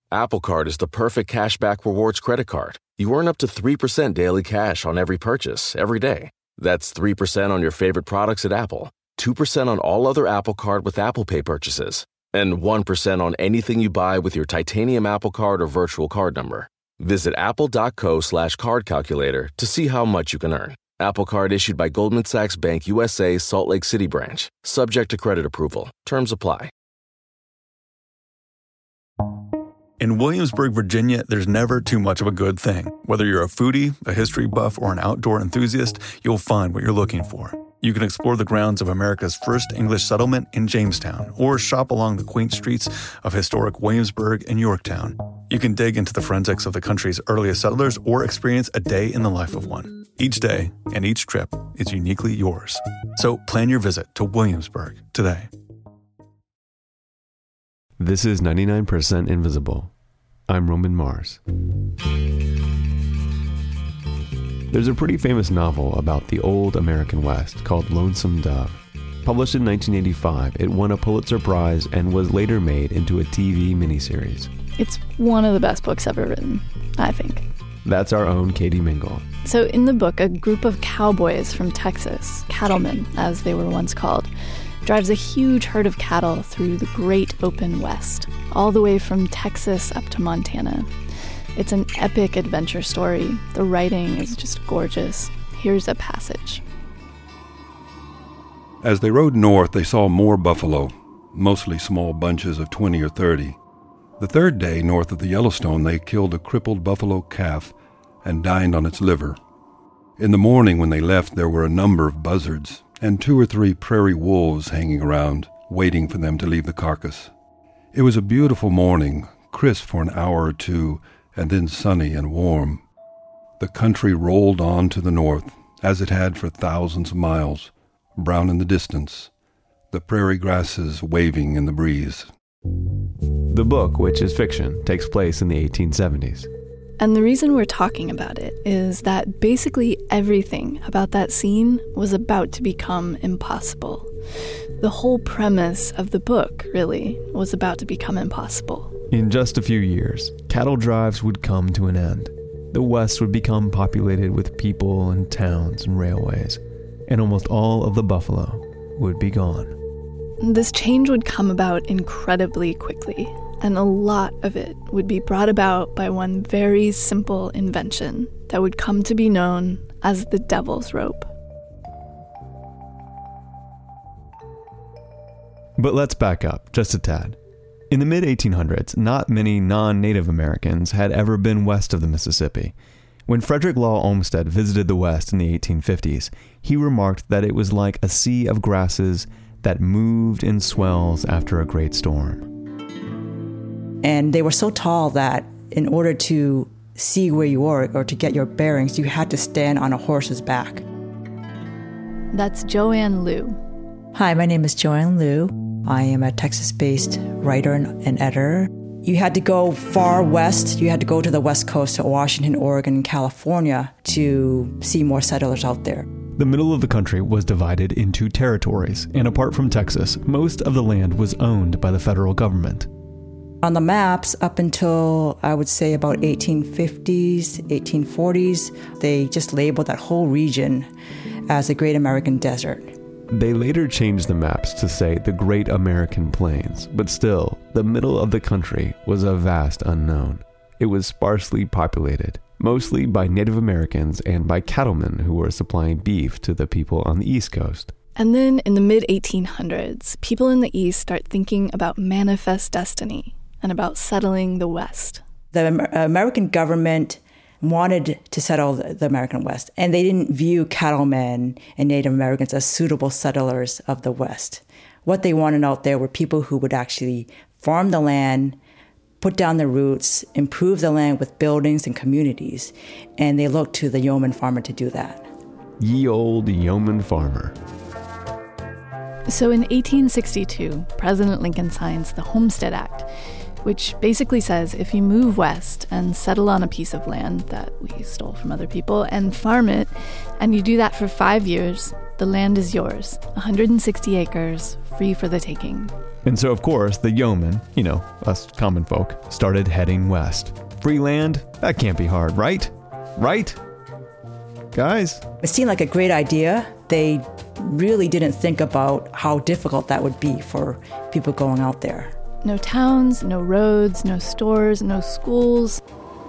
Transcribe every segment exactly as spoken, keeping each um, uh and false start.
Apple Card is the perfect cashback rewards credit card. You earn up to three percent daily cash on every purchase, every day. That's three percent on your favorite products at Apple, two percent on all other Apple Card with Apple Pay purchases, and one percent on anything you buy with your titanium Apple Card or virtual card number. Visit apple.co slash card calculator to see how much you can earn. Apple Card issued by Goldman Sachs Bank U S A, Salt Lake City branch. Subject to credit approval. Terms apply. In Williamsburg, Virginia, there's never too much of a good thing. Whether you're a foodie, a history buff, or an outdoor enthusiast, you'll find what you're looking for. You can explore the grounds of America's first English settlement in Jamestown, or shop along the quaint streets of historic Williamsburg and Yorktown. You can dig into the forensics of the country's earliest settlers or experience a day in the life of one. Each day and each trip is uniquely yours. So plan your visit to Williamsburg today. This is ninety-nine percent Invisible. I'm Roman Mars. There's a pretty famous novel about the old American West called Lonesome Dove. Published in nineteen eighty-five, it won a Pulitzer Prize and was later made into a T V miniseries. It's one of the best books ever written, I think. That's our own Katie Mingle. So in the book, a group of cowboys from Texas, cattlemen as they were once called, drives a huge herd of cattle through the great open West, all the way from Texas up to Montana. It's an epic adventure story. The writing is just gorgeous. Here's a passage. As they rode north, they saw more buffalo, mostly small bunches of twenty or thirty. The third day north of the Yellowstone, they killed a crippled buffalo calf and dined on its liver. In the morning when they left, there were a number of buzzards and two or three prairie wolves hanging around, waiting for them to leave the carcass. It was a beautiful morning, crisp for an hour or two, and then sunny and warm. The country rolled on to the north, as it had for thousands of miles, brown in the distance, the prairie grasses waving in the breeze. The book, which is fiction, takes place in the eighteen seventies. And the reason we're talking about it is that basically everything about that scene was about to become impossible. The whole premise of the book, really, was about to become impossible. In just a few years, cattle drives would come to an end. The West would become populated with people and towns and railways, and almost all of the buffalo would be gone. This change would come about incredibly quickly, and a lot of it would be brought about by one very simple invention that would come to be known as the devil's rope. But let's back up just a tad. In the mid eighteen hundreds, not many non-Native Americans had ever been west of the Mississippi. When Frederick Law Olmsted visited the West in the eighteen fifties, he remarked that it was like a sea of grasses that moved in swells after a great storm. And they were so tall that in order to see where you were or to get your bearings, you had to stand on a horse's back. That's Joanne Liu. Hi, my name is Joanne Liu. I am a Texas-based writer and editor. You had to go far west. You had to go to the West Coast, to Washington, Oregon, and California to see more settlers out there. The middle of the country was divided into territories, and apart from Texas, most of the land was owned by the federal government. On the maps, up until, I would say, about eighteen fifties, eighteen forties, they just labeled that whole region as the Great American Desert. They later changed the maps to say the Great American Plains, but still, the middle of the country was a vast unknown. It was sparsely populated, mostly by Native Americans and by cattlemen who were supplying beef to the people on the East Coast. And then in the mid eighteen hundreds, people in the East start thinking about manifest destiny and about settling the West. The American government wanted to settle the American West, and they didn't view cattlemen and Native Americans as suitable settlers of the West. What they wanted out there were people who would actually farm the land, put down the roots, improve the land with buildings and communities, and they looked to the yeoman farmer to do that. Ye old yeoman farmer. So in eighteen sixty-two, President Lincoln signs the Homestead Act, which basically says if you move west and settle on a piece of land that we stole from other people and farm it, and you do that for five years, The land is yours, one hundred sixty acres, free for the taking. And so, of course, the yeomen, you know, us common folk, started heading west. Free land? That can't be hard, right? Right? Guys? It seemed like a great idea. They really didn't think about how difficult that would be for people going out there. No towns, no roads, no stores, no schools.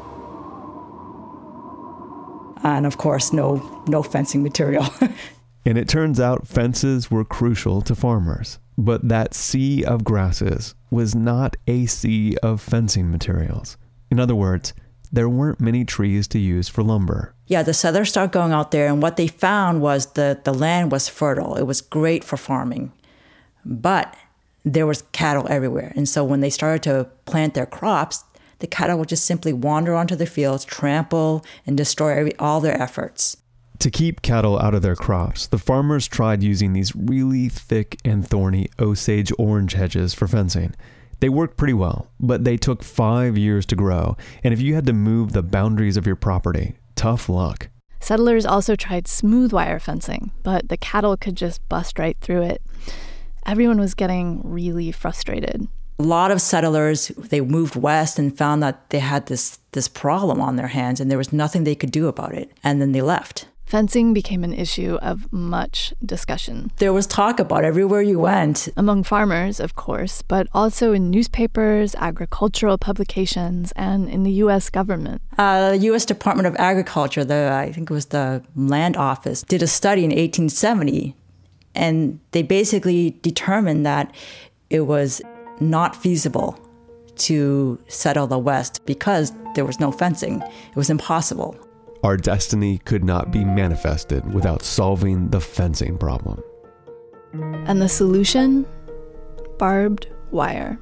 And of course, no no fencing material. And it turns out fences were crucial to farmers. But that sea of grasses was not a sea of fencing materials. In other words, there weren't many trees to use for lumber. Yeah, the settlers started going out there, and what they found was that the land was fertile. It was great for farming. But there was cattle everywhere. And so when they started to plant their crops, the cattle would just simply wander onto the fields, trample, and destroy every, all their efforts. To keep cattle out of their crops, the farmers tried using these really thick and thorny Osage orange hedges for fencing. They worked pretty well, but they took five years to grow. And if you had to move the boundaries of your property, tough luck. Settlers also tried smooth wire fencing, but the cattle could just bust right through it. Everyone was getting really frustrated. A lot of settlers, they moved west and found that they had this, this problem on their hands and there was nothing they could do about it. And then they left. Fencing became an issue of much discussion. There was talk about it everywhere you went. Among farmers, of course, but also in newspapers, agricultural publications, and in the U S government. Uh, the U S Department of Agriculture, the I think it was the Land Office, did a study in eighteen seventy, and they basically determined that it was not feasible to settle the West because there was no fencing. It was impossible. Our destiny could not be manifested without solving the fencing problem. And the solution? Barbed wire.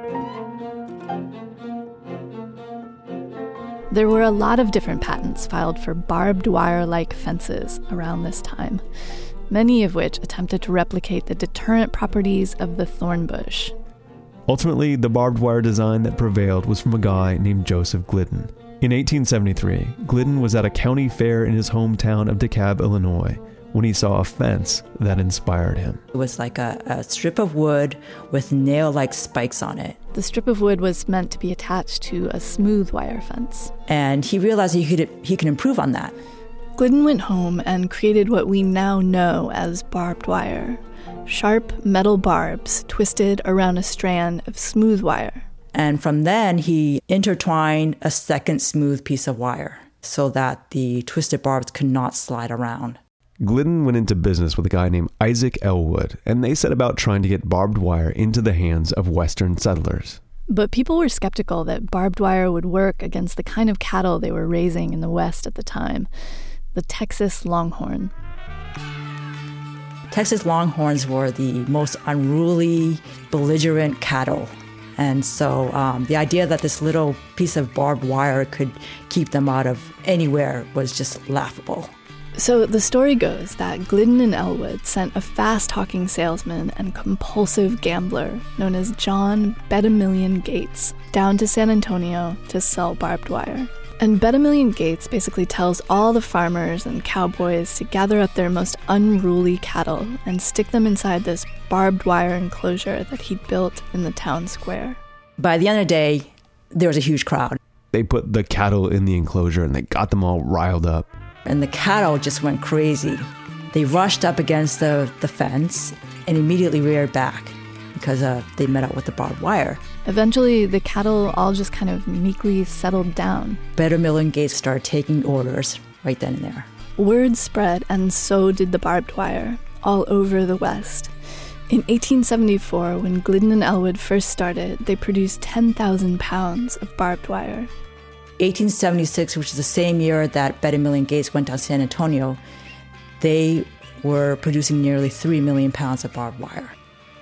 There were a lot of different patents filed for barbed wire-like fences around this time, many of which attempted to replicate the deterrent properties of the thorn bush. Ultimately, the barbed wire design that prevailed was from a guy named Joseph Glidden. In eighteen seventy-three, Glidden was at a county fair in his hometown of DeKalb, Illinois, when he saw a fence that inspired him. It was like a, a strip of wood with nail-like spikes on it. The strip of wood was meant to be attached to a smooth wire fence. And he realized he could he could improve on that. Glidden went home and created what we now know as barbed wire. Sharp metal barbs twisted around a strand of smooth wire. And from then, he intertwined a second smooth piece of wire so that the twisted barbs could not slide around. Glidden went into business with a guy named Isaac Elwood, and they set about trying to get barbed wire into the hands of Western settlers. But people were skeptical that barbed wire would work against the kind of cattle they were raising in the West at the time, the Texas Longhorn. Texas Longhorns were the most unruly, belligerent cattle. And so um, the idea that this little piece of barbed wire could keep them out of anywhere was just laughable. So the story goes that Glidden and Elwood sent a fast-talking salesman and compulsive gambler known as John Bet-A-Million Gates down to San Antonio to sell barbed wire. And Bet-A-Million Gates basically tells all the farmers and cowboys to gather up their most unruly cattle and stick them inside this barbed wire enclosure that he'd built in the town square. By the end of the day, there was a huge crowd. They put the cattle in the enclosure and they got them all riled up. And the cattle just went crazy. They rushed up against the, the fence and immediately reared back because uh, they met up with the barbed wire. Eventually, the cattle all just kind of meekly settled down. Bet-A-Million Gates started taking orders right then and there. Word spread, and so did the barbed wire, all over the West. In eighteen seventy-four, when Glidden and Elwood first started, they produced ten thousand pounds of barbed wire. eighteen seventy-six, which is the same year that Bet-A-Million Gates went down to San Antonio, they were producing nearly three million pounds of barbed wire.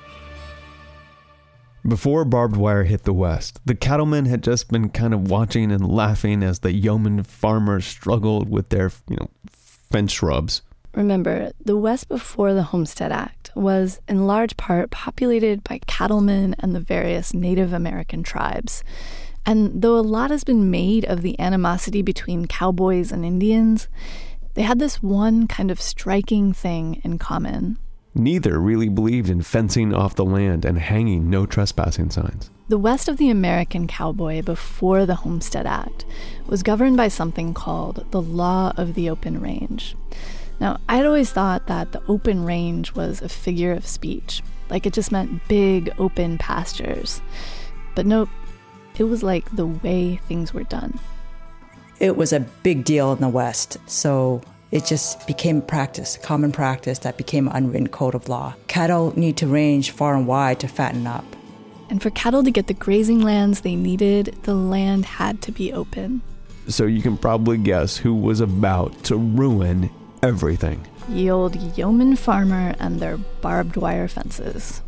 Before barbed wire hit the West, the cattlemen had just been kind of watching and laughing as the yeoman farmers struggled with their, you know, fence shrubs. Remember, the West before the Homestead Act was in large part populated by cattlemen and the various Native American tribes. And though a lot has been made of the animosity between cowboys and Indians, they had this one kind of striking thing in common. Neither really believed in fencing off the land and hanging no trespassing signs. The West of the American cowboy before the Homestead Act was governed by something called the Law of the Open Range. Now, I'd always thought that the open range was a figure of speech, like it just meant big, open pastures. But nope, it was like the way things were done. It was a big deal in the West, so it just became practice, common practice that became an unwritten code of law. Cattle need to range far and wide to fatten up. And for cattle to get the grazing lands they needed, the land had to be open. So you can probably guess who was about to ruin everything. Ye old yeoman farmer and their barbed wire fences.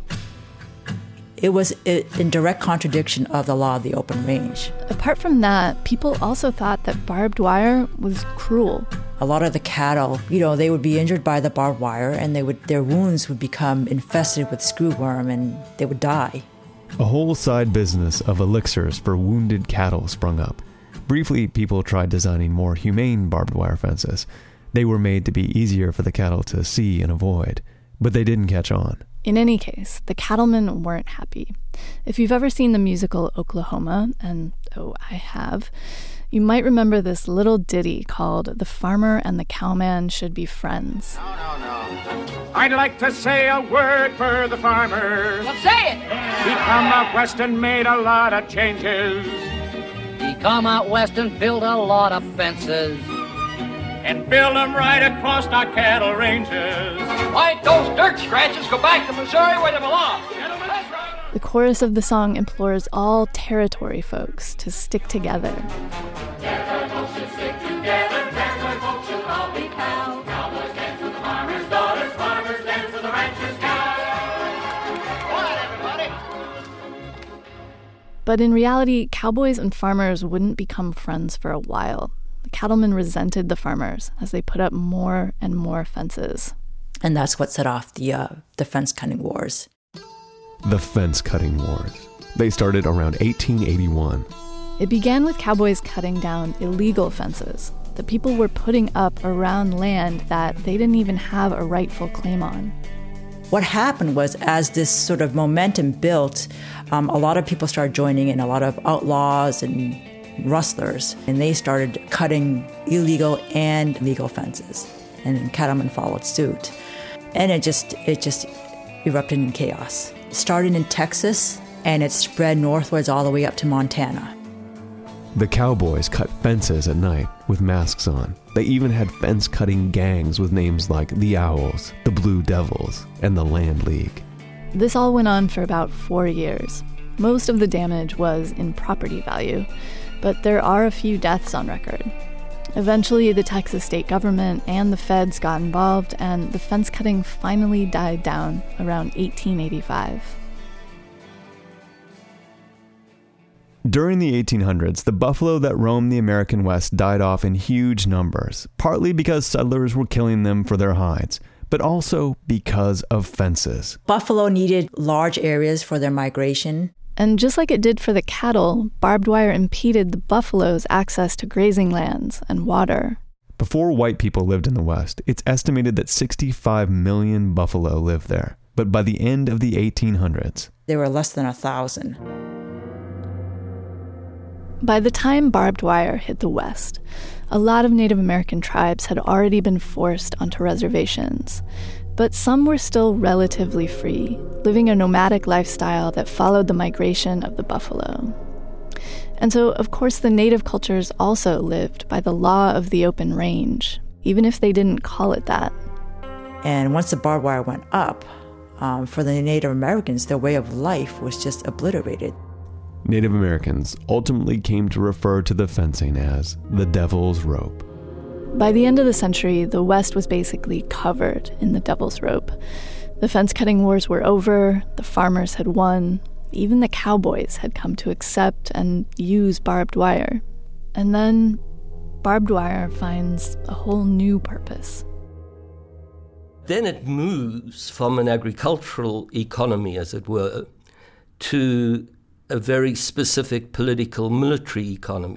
It was in direct contradiction of the law of the open range. Apart from that, people also thought that barbed wire was cruel. A lot of the cattle, you know, they would be injured by the barbed wire and they would their wounds would become infested with screwworm and they would die. A whole side business of elixirs for wounded cattle sprung up. Briefly, people tried designing more humane barbed wire fences. They were made to be easier for the cattle to see and avoid, but they didn't catch on. In any case, the cattlemen weren't happy. If you've ever seen the musical Oklahoma, and oh, I have, you might remember this little ditty called "The Farmer and the Cowman Should Be Friends." No, no, no. I'd like to say a word for the farmer. Well, say it! He come out west and made a lot of changes. He come out west and built a lot of fences. And build them right across our cattle ranges. Why, those dirt scratches go back to Missouri where they belong. The chorus of the song implores all territory folks to stick together. Territory folks should stick together. Territory folks should all be pals. Cowboys dance for the farmers' daughters. Farmers dance for the ranchers' cows. Quiet, everybody. But in reality, cowboys and farmers wouldn't become friends for a while. The cattlemen resented the farmers as they put up more and more fences. And that's what set off the uh, the fence cutting wars. The fence cutting wars. They started around eighteen eighty-one. It began with cowboys cutting down illegal fences that people were putting up around land that they didn't even have a rightful claim on. What happened was, as this sort of momentum built, um, a lot of people started joining in, a lot of outlaws and rustlers, and they started cutting illegal and legal fences, and cattlemen followed suit. And it just it just erupted in chaos. It started in Texas, and it spread northwards all the way up to Montana. The cowboys cut fences at night with masks on. They even had fence-cutting gangs with names like the Owls, the Blue Devils, and the Land League. This all went on for about four years. Most of the damage was in property value, but there are a few deaths on record. Eventually, the Texas state government and the feds got involved, and the fence cutting finally died down around eighteen eighty-five. During the eighteen hundreds, the buffalo that roamed the American West died off in huge numbers, partly because settlers were killing them for their hides, but also because of fences. Buffalo needed large areas for their migration. And just like it did for the cattle, barbed wire impeded the buffalo's access to grazing lands and water. Before white people lived in the West, it's estimated that sixty-five million buffalo lived there. But by the end of the eighteen hundreds, there were less than a thousand. By the time barbed wire hit the West, a lot of Native American tribes had already been forced onto reservations. But some were still relatively free, living a nomadic lifestyle that followed the migration of the buffalo. And so, of course, the native cultures also lived by the law of the open range, even if they didn't call it that. And once the barbed wire went up, um, for the Native Americans, their way of life was just obliterated. Native Americans ultimately came to refer to the fencing as the Devil's Rope. By the end of the century, the West was basically covered in the Devil's Rope. The fence-cutting wars were over, the farmers had won, even the cowboys had come to accept and use barbed wire. And then barbed wire finds a whole new purpose. Then it moves from an agricultural economy, as it were, to a very specific political military economy.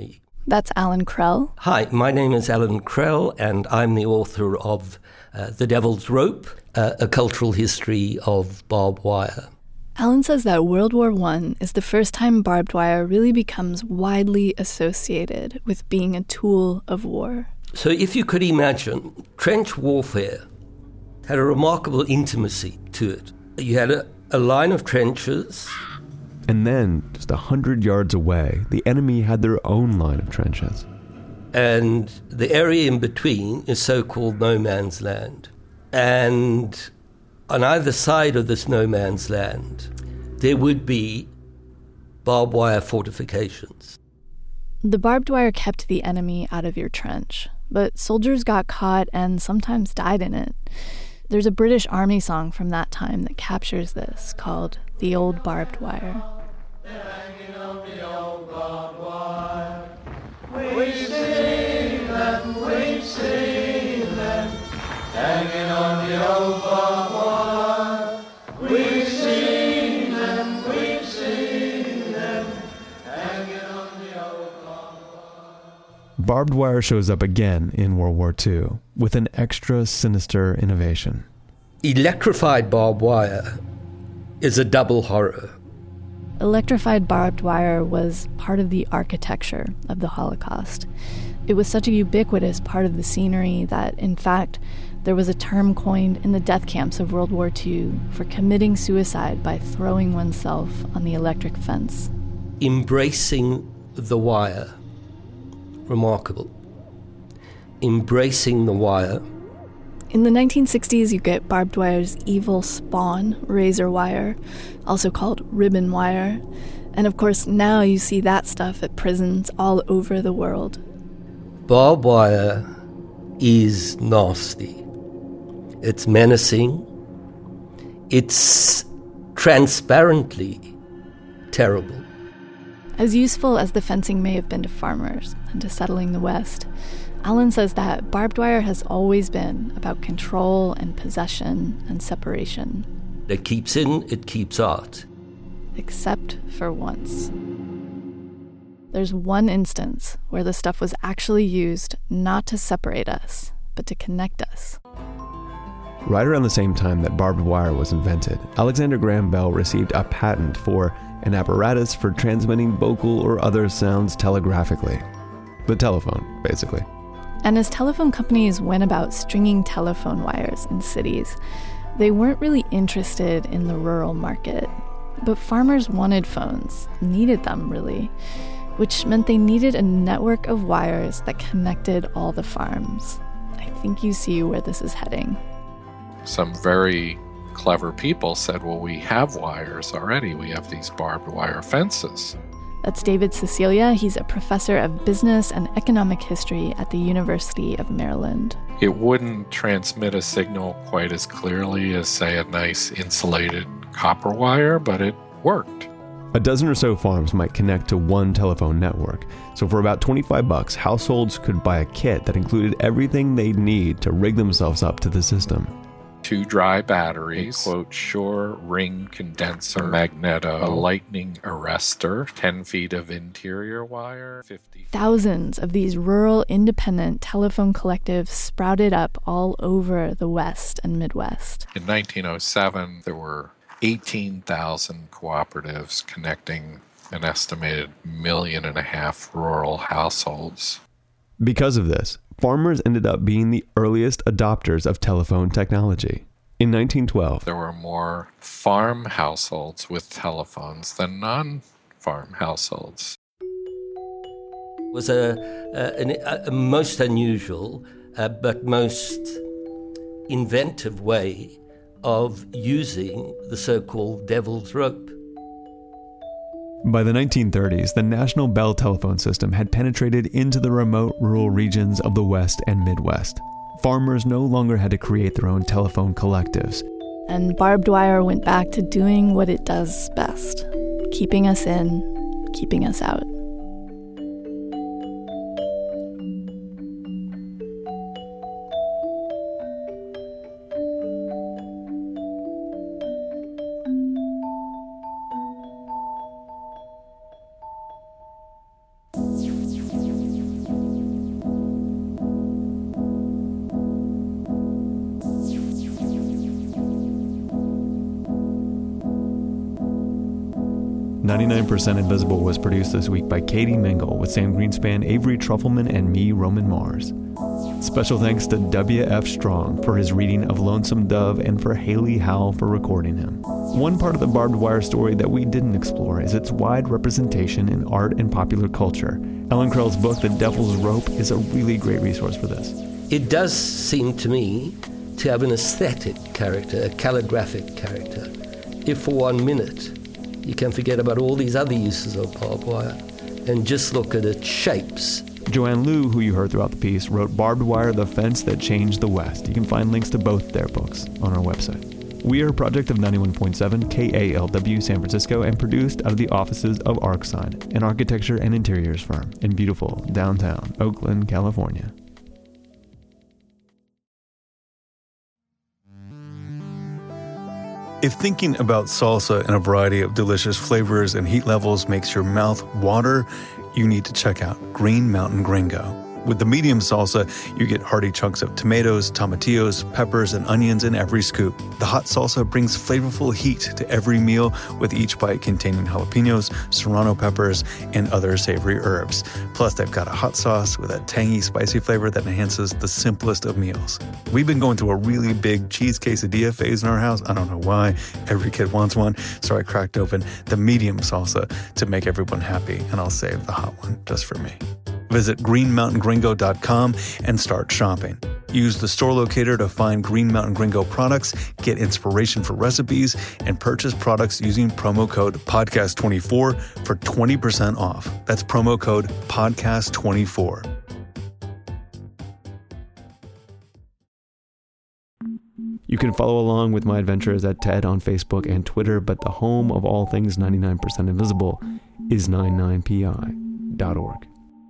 That's Alan Krell. Hi, my name is Alan Krell, and I'm the author of uh, The Devil's Rope, uh, A Cultural History of Barbed Wire. Alan says that World War One is the first time barbed wire really becomes widely associated with being a tool of war. So if you could imagine, trench warfare had a remarkable intimacy to it. You had a, a line of trenches. And then, just a hundred yards away, the enemy had their own line of trenches. And the area in between is so-called no man's land. And on either side of this no man's land, there would be barbed wire fortifications. The barbed wire kept the enemy out of your trench, but soldiers got caught and sometimes died in it. There's a British Army song from that time that captures this, called The Old Barbed Wire. Hanging on the old barbed wire. We've seen them, we've seen them, hanging on the old barbed wire. We've seen them, we've seen them, hanging on the old barbed wire. Barbed wire shows up again in World War Two with an extra sinister innovation. Electrified barbed wire is a double horror. Electrified barbed wire was part of the architecture of the Holocaust. It was such a ubiquitous part of the scenery that, in fact, there was a term coined in the death camps of World War Two for committing suicide by throwing oneself on the electric fence. Embracing the wire. Remarkable. Embracing the wire. In the nineteen sixties, you get barbed wire's evil spawn, razor wire, also called ribbon wire. And of course, now you see that stuff at prisons all over the world. Barbed wire is nasty. It's menacing. It's transparently terrible. As useful as the fencing may have been to farmers and to settling the West, Alan says that barbed wire has always been about control and possession and separation. It keeps in, it keeps out. Except for once. There's one instance where the stuff was actually used not to separate us, but to connect us. Right around the same time that barbed wire was invented, Alexander Graham Bell received a patent for an apparatus for transmitting vocal or other sounds telegraphically. The telephone, basically. And as telephone companies went about stringing telephone wires in cities, they weren't really interested in the rural market. But farmers wanted phones, needed them really, which meant they needed a network of wires that connected all the farms. I think you see where this is heading. Some very clever people said, well, we have wires already. We have these barbed wire fences. That's David Cecilia. He's a professor of business and economic history at the University of Maryland. It wouldn't transmit a signal quite as clearly as, say, a nice insulated copper wire, but it worked. A dozen or so farms might connect to one telephone network. So for about twenty-five bucks, households could buy a kit that included everything they'd need to rig themselves up to the system. Two dry batteries, a quote, Shure ring condenser, magneto, a lightning arrestor, ten feet of interior wire, fifty. Thousands of these rural independent telephone collectives sprouted up all over the West and Midwest. In nineteen oh seven, there were eighteen thousand cooperatives connecting an estimated million and a half rural households. Because of this, farmers ended up being the earliest adopters of telephone technology. In nineteen twelve, there were more farm households with telephones than non-farm households. It was a, a, a most unusual uh, but most inventive way of using the so-called devil's rope. By the nineteen thirties, the National Bell telephone system had penetrated into the remote rural regions of the West and Midwest. Farmers no longer had to create their own telephone collectives. And barbed wire went back to doing what it does best, keeping us in, keeping us out. ninety-nine percent Invisible was produced this week by Katie Mingle with Sam Greenspan, Avery Trufelman, and me, Roman Mars. Special thanks to W F Strong for his reading of Lonesome Dove and for Haley Howell for recording him. One part of the Barbed Wire story that we didn't explore is its wide representation in art and popular culture. Ellen Krell's book, The Devil's Rope, is a really great resource for this. It does seem to me to have an aesthetic character, a calligraphic character. If for one minute you can forget about all these other uses of barbed wire and just look at its shapes. Joanne Liu, who you heard throughout the piece, wrote Barbed Wire, The Fence That Changed the West. You can find links to both their books on our website. We are a project of ninety-one point seven K A L W San Francisco and produced out of the offices of ArcSign, an architecture and interiors firm in beautiful downtown Oakland, California. If thinking about salsa and a variety of delicious flavors and heat levels makes your mouth water, you need to check out Green Mountain Gringo. With the medium salsa, you get hearty chunks of tomatoes, tomatillos, peppers, and onions in every scoop. The hot salsa brings flavorful heat to every meal, with each bite containing jalapenos, serrano peppers, and other savory herbs. Plus, they've got a hot sauce with a tangy, spicy flavor that enhances the simplest of meals. We've been going through a really big cheese quesadilla phase in our house. I don't know why. Every kid wants one, so I cracked open the medium salsa to make everyone happy, and I'll save the hot one just for me. Visit green mountain gringo dot com and start shopping. Use the store locator to find Green Mountain Gringo products, get inspiration for recipes, and purchase products using promo code podcast twenty-four for twenty percent off. That's promo code podcast twenty-four. You can follow along with my adventures at TED on Facebook and Twitter, but the home of all things ninety-nine percent Invisible is ninety-nine P I dot org.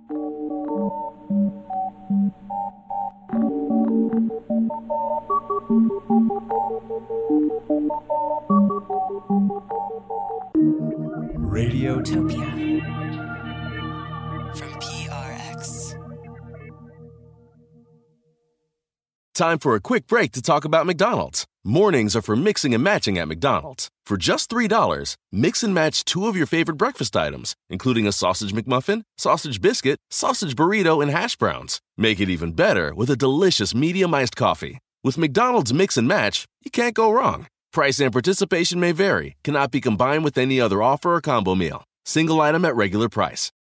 Radiotopia from P R X. Time for a quick break to talk about McDonald's. Mornings are for mixing and matching at McDonald's. For just three dollars, mix and match two of your favorite breakfast items, including a sausage McMuffin, sausage biscuit, sausage burrito, and hash browns. Make it even better with a delicious medium iced coffee. With McDonald's Mix and Match, you can't go wrong. Price and participation may vary, cannot be combined with any other offer or combo meal. Single item at regular price.